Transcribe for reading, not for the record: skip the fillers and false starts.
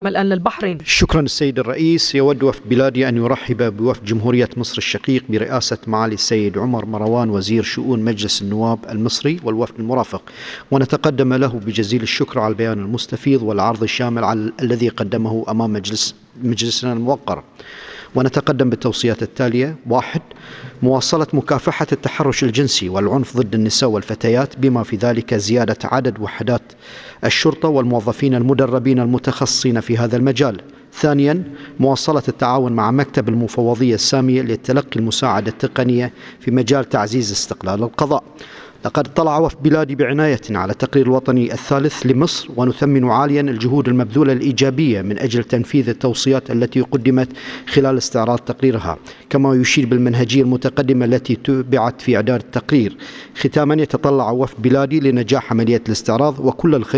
الآن للبحرين. شكرا السيد الرئيس. يود وفد بلادي أن يرحب بوفد جمهورية مصر الشقيق برئاسة معالي السيد عمر مروان وزير شؤون مجلس النواب المصري والوفد المرافق، ونتقدم له بجزيل الشكر على البيان المستفيض والعرض الشامل الذي قدمه أمام مجلسنا الموقر. ونتقدم بالتوصيات التالية: 1. مواصلة مكافحة التحرش الجنسي والعنف ضد النساء والفتيات، بما في ذلك زيادة عدد وحدات الشرطة والموظفين المدربين المتخصصين في هذا المجال. 2. مواصلة التعاون مع مكتب المفوضية السامية لتلقي المساعدة التقنية في مجال تعزيز استقلال القضاء. لقد اطلع وفد بلادي بعناية على التقرير الوطني الثالث لمصر، ونثمن عاليا الجهود المبذولة الإيجابية من أجل تنفيذ التوصيات التي قدمت خلال استعراض تقريرها، كما يشير بالمنهجية المتقدمة التي تبعت في إعداد التقرير. ختاما، يتطلع وفد بلادي لنجاح عملية الاستعراض وكل الخير